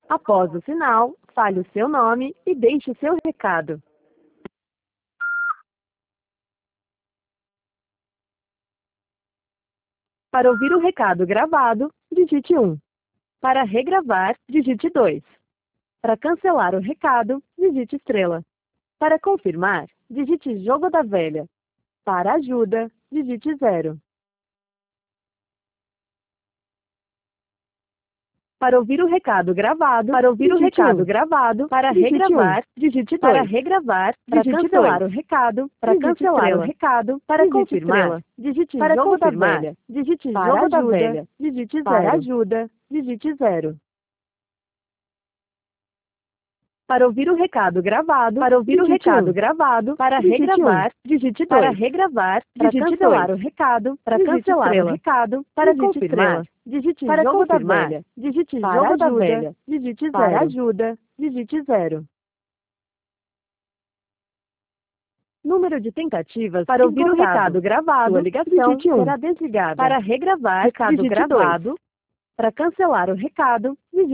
Após o sinal, fale o seu nome e deixe o seu recado. Para ouvir o recado gravado, digite 1. Para regravar, digite 2. Para cancelar o recado, digite estrela. Para confirmar, digite jogo da velha. Para ajuda, digite 0. Para ouvir o recado gravado, para regravar, digite 2. Para regravar, digite cancelar 2. O recado, para cancelar estrela. O recado, para digite confirmar, estrela. Digite para jogo da velha, digite para jogo ajuda, da velha, digite 0. Para ajuda, digite 0. Para ouvir o recado gravado, para regravar, digite 2. Para regravar, digite cancelar 2. O recado, para cancelar estrela. O recado, para confirmar, digite para jogo da velha, digite para jogo ajuda, da velha, digite 0. Para ajuda, digite 0. Número de tentativas para ouvir o recado gravado, sua ligação será desligada. Para regravar, recado digite gravado. 2. Para cancelar o recado, digite